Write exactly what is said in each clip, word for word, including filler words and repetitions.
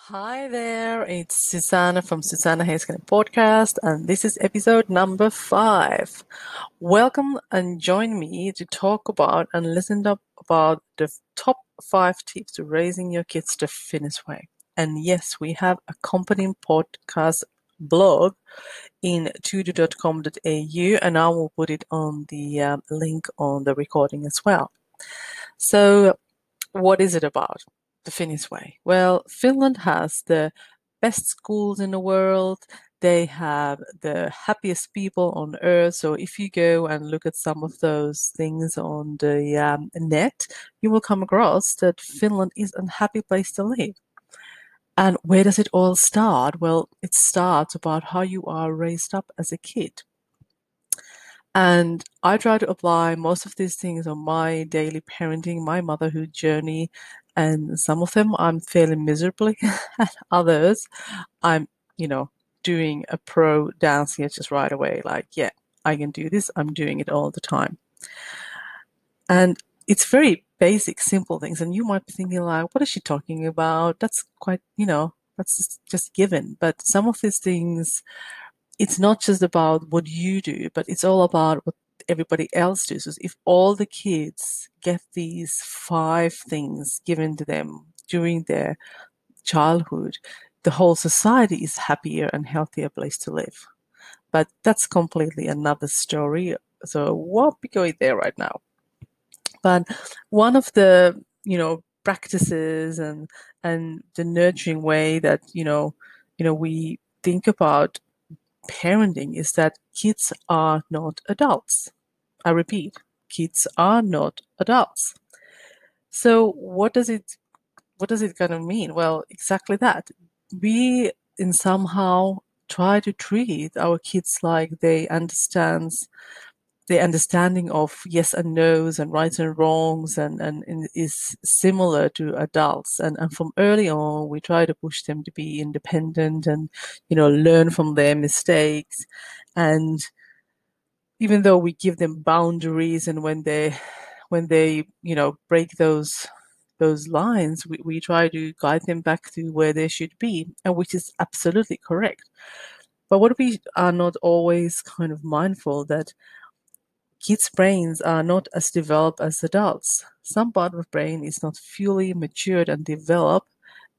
Hi there, it's Susanna from Susanna Heiskanen Podcast, and this is episode number five. Welcome and join me to talk about and listen up about the top five tips to raising your kids the Finnish way. And yes, we have a accompanying podcast blog in tudu dot com dot a u, and I will put it on the um, link on the recording as well. So, what is it about? The Finnish way. Well, Finland has the best schools in the world. They have the happiest people on earth. So if you go and look at some of those things on the um, net, you will come across that Finland is a happy place to live. And where does it all start? Well, it starts about how you are raised up as a kid. And I try to apply most of these things on my daily parenting, my motherhood journey, and some of them I'm failing miserably, and others I'm, you know, doing a pro dance here just right away. Like, yeah, I can do this. I'm doing it all the time. And it's very basic, simple things. And you might be thinking, like, what is she talking about? That's quite, you know, that's just, just given. But some of these things, it's not just about what you do, but it's all about what everybody else does. So if all the kids get these five things given to them during their childhood, the whole society is happier and healthier place to live. But that's completely another story. So won't be going there right now. But one of the, you know, practices and and the nurturing way that, you know, you know, we think about parenting is that kids are not adults. I repeat, kids are not adults. So what does it what does it kind of mean? Well, exactly that. We in somehow try to treat our kids like they understands the understanding of yes and no's and rights and wrongs and, and, and is similar to adults. And, and from early on, we try to push them to be independent and, you know, learn from their mistakes. And even though we give them boundaries and when they, when they, you know, break those those lines, we, we try to guide them back to where they should be, and which is absolutely correct. But what we are not always kind of mindful that kids' brains are not as developed as adults. Some part of the brain is not fully matured and developed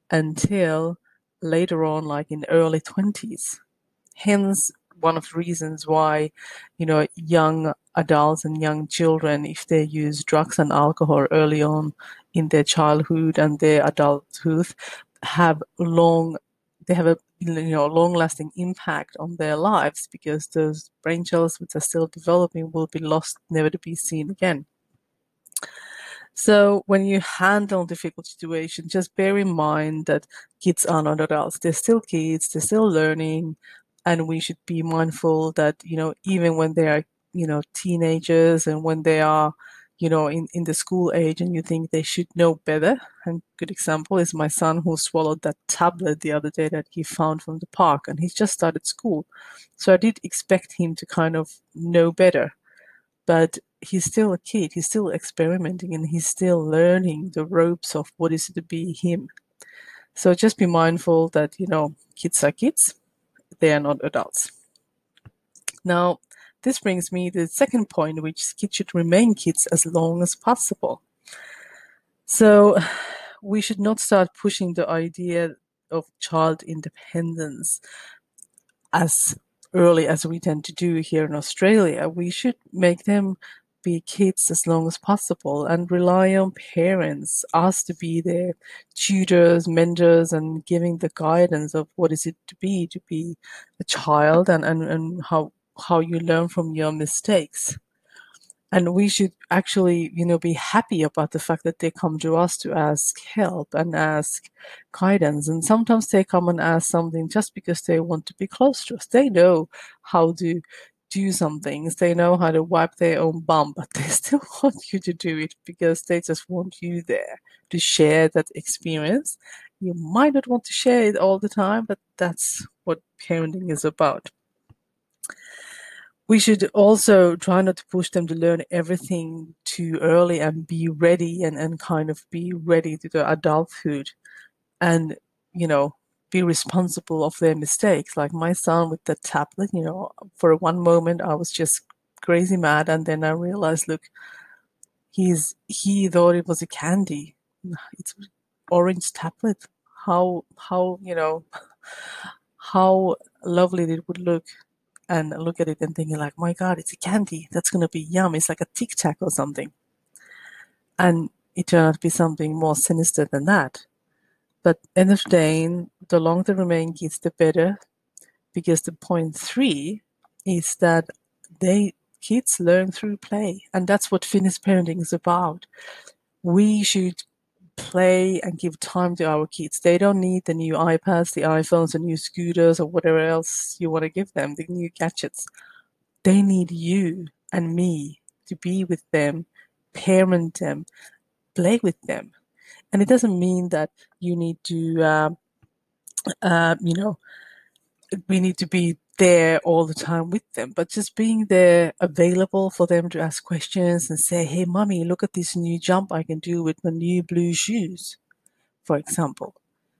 until later on, like in early twenties. Hence, one of the reasons why, you know, young adults and young children, if they use drugs and alcohol early on in their childhood and their adulthood, have long, they have a you know long-lasting impact on their lives because those brain cells which are still developing will be lost, never to be seen again. So when you handle difficult situations, just bear in mind that kids are not adults. They're still kids, they're still learning, and we should be mindful that, you know, even when they are, you know, teenagers and when they are, you know, in, in the school age and you think they should know better. And good example is my son who swallowed that tablet the other day that he found from the park, and he's just started school. So I did expect him to kind of know better. But he's still a kid, he's still experimenting, and he's still learning the ropes of what is it to be him. So just be mindful that, you know, kids are kids, they are not adults. Now, this brings me to the second point, which kids should remain kids as long as possible. So we should not start pushing the idea of child independence as early as we tend to do here in Australia. We should make them be kids as long as possible and rely on parents, us to be their tutors, mentors, and giving the guidance of what is it to be, to be a child and, and, and how how you learn from your mistakes. And we should actually, you know, be happy about the fact that they come to us to ask help and ask guidance. And sometimes they come and ask something just because they want to be close to us. They know how to do some things. They know how to wipe their own bum, but they still want you to do it because they just want you there to share that experience. You might not want to share it all the time, but that's what parenting is about. We should also try not to push them to learn everything too early and be ready and, and kind of be ready to the adulthood. And, you know, be responsible of their mistakes. Like my son with the tablet, you know, for one moment I was just crazy mad, and then I realized, look, he's he thought it was a candy. It's orange tablet. How how you know how lovely it would look, and look at it and thinking like, my God, it's a candy. That's gonna be yum. It's like a Tic Tac or something. And it turned out to be something more sinister than that. But end of the day, the longer they remain kids, the better, because the point three is that they kids learn through play, and that's what Finnish parenting is about. We should play and give time to our kids. They don't need the new iPads, the iPhones, the new scooters, or whatever else you want to give them, the new gadgets. They need you and me to be with them, parent them, play with them. And it doesn't mean that you need to, uh, uh, you know, we need to be there all the time with them, but just being there, available for them to ask questions and say, hey, mommy, look at this new jump I can do with my new blue shoes, for example.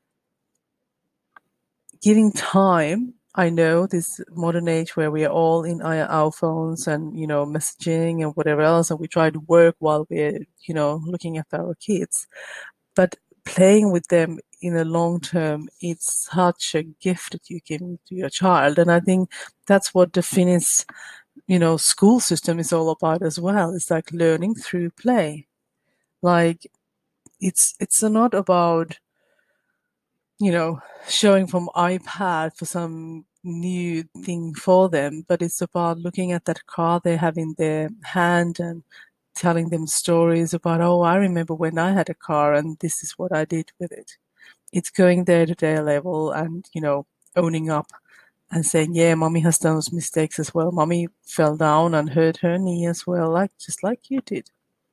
Giving time. I know this modern age where we are all in our, our phones and, you know, messaging and whatever else, and we try to work while we're, you know, looking after our kids. But playing with them in the long term, it's such a gift that you give to your child. And I think that's what the Finnish, you know, school system is all about as well. It's like learning through play. Like it's it's not about, you know, showing from iPad for some new thing for them, but it's about looking at that car they have in their hand and telling them stories about, oh, I remember when I had a car and this is what I did with it. It's going there to their level and, you know, owning up and saying, yeah, mommy has done those mistakes as well. Mommy fell down and hurt her knee as well, like just like you did.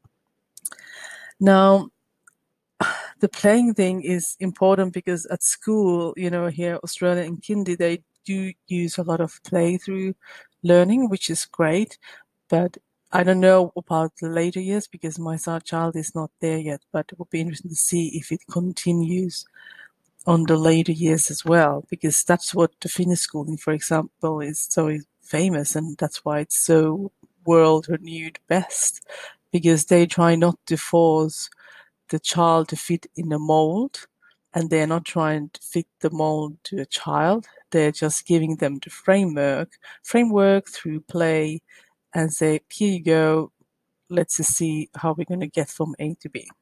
Now, the playing thing is important because at school, you know, here Australia and Kindy, they do use a lot of play through learning, which is great. But I don't know about the later years because my son child is not there yet. But it would be interesting to see if it continues on the later years as well, because that's what the Finnish schooling, for example, is so famous, and that's why it's so world renewed best, because they try not to force the child to fit in a mold, and they're not trying to fit the mold to a child. They're just giving them the framework, framework through play, and say, here you go, let's just see how we're going to get from A to B.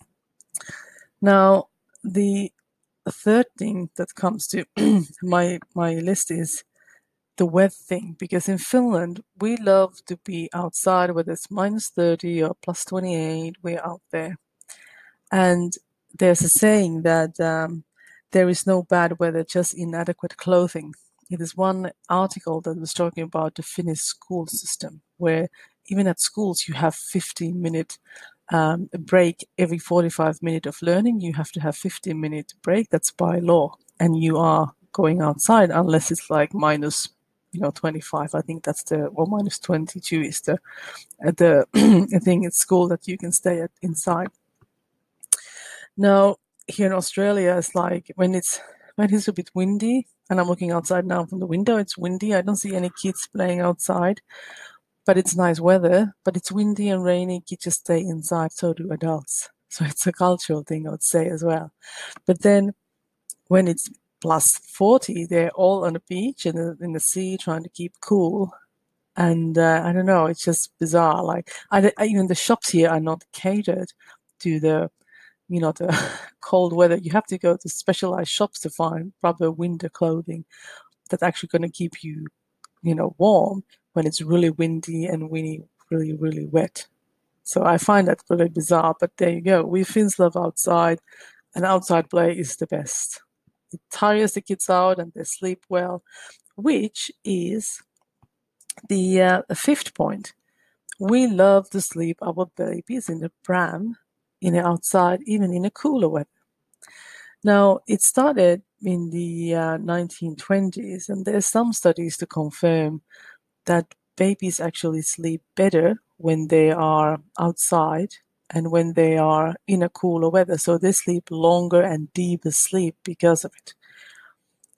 Now, the third thing that comes to my my list is the weather thing, because in Finland we love to be outside, whether it's minus thirty or plus twenty-eight, we're out there. And there's a saying that um, there is no bad weather, just inadequate clothing. It is one article that was talking about the Finnish school system, where even at schools you have fifteen minute um, break every forty-five minutes of learning. You have to have fifteen minute break. That's by law, and you are going outside unless it's like minus, you know, twenty-five. I think that's the well, minus twenty-two is the uh, the thing at school that you can stay at inside. Now, here in Australia, it's like when it's when it's a bit windy, and I'm looking outside now from the window, it's windy. I don't see any kids playing outside, but it's nice weather. But it's windy and rainy, kids just stay inside, so do adults. So it's a cultural thing, I would say, as well. But then when it's plus forty, they're all on the beach and in, in the sea trying to keep cool. And uh, I don't know, it's just bizarre. Like, I, I, even the shops here are not catered to the you know, the cold weather. You have to go to specialized shops to find proper winter clothing that's actually going to keep you, you know, warm when it's really windy and really, really, really wet. So I find that really bizarre, but there you go. We Finns love outside, and outside play is the best. It tires the kids out and they sleep well, which is the uh, fifth point. We love to sleep our babies in the pram, in the outside, even in a cooler weather. Now, it started in the uh, nineteen twenties, and there's some studies to confirm that babies actually sleep better when they are outside and when they are in a cooler weather. So they sleep longer and deeper sleep because of it.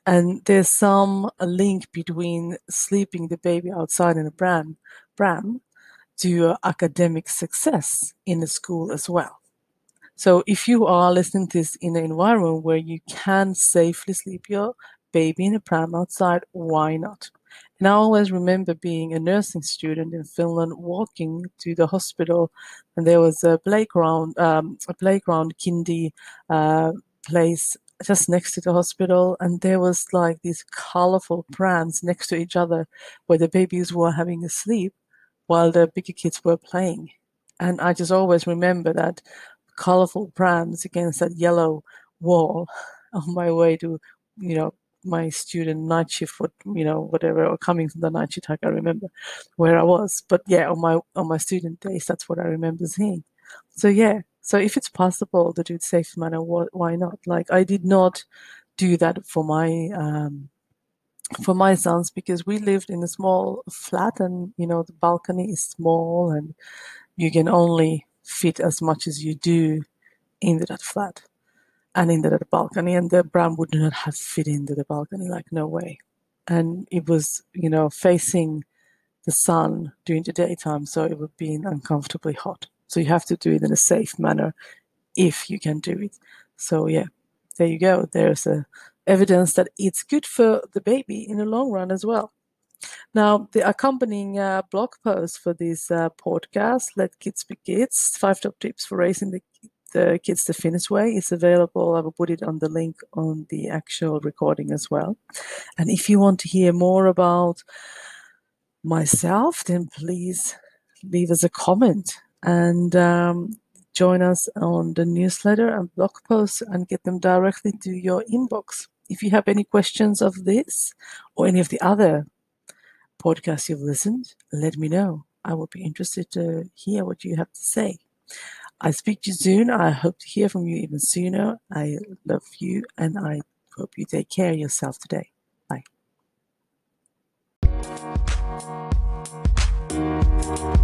And there's some a link between sleeping the baby outside in a pram, pram to uh, academic success in the school as well. So if you are listening to this in an environment where you can safely sleep your baby in a pram outside, why not? And I always remember being a nursing student in Finland, walking to the hospital, and there was a playground, um, a playground kindy uh, place just next to the hospital, and there was like these colorful prams next to each other, where the babies were having a sleep while the bigger kids were playing. And I just always remember that colorful prams against that yellow wall on my way to, you know, my student night shift, what you know, whatever, or coming from the night shift. I can't remember where I was, but yeah, on my on my student days, that's what I remember seeing. So yeah, so if it's possible to do it safe manner, why not? Like I did not do that for my um, for my sons because we lived in a small flat, and you know the balcony is small, and you can only fit as much as you do into that flat and into that balcony, and the pram would not have fit into the balcony, like no way. And it was, you know, facing the sun during the daytime, so it would be uncomfortably hot. So you have to do it in a safe manner if you can do it. So yeah, there you go. There's a evidence that it's good for the baby in the long run as well. Now, the accompanying uh, blog post for this uh, podcast, Let Kids Be Kids, Five Top Tips for Raising the, the Kids the Finnish Way, is available. I will put it on the link on the actual recording as well. And if you want to hear more about myself, then please leave us a comment and um, join us on the newsletter and blog posts and get them directly to your inbox. If you have any questions of this or any of the other podcasts you've listened, let me know. I will be interested to hear what you have to say. I speak to you soon. I hope to hear from you even sooner. I love you, and I hope you take care of yourself today. Bye.